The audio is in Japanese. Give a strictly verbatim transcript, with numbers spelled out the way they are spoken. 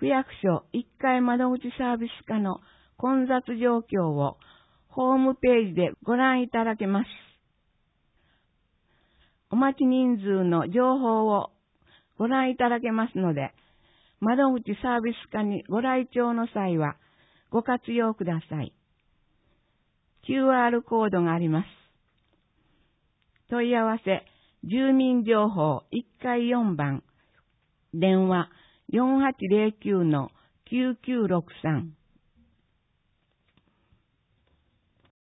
区役所いっかい窓口サービス課の混雑状況をホームページでご覧いただけます。お待ち人数の情報をご覧いただけますので、窓口サービス課にご来庁の際はご活用ください。キューアール コードがあります。問い合わせ、住民情報いっかいよんばん、電話 よんはちゼロきゅうのきゅうきゅうろくさん。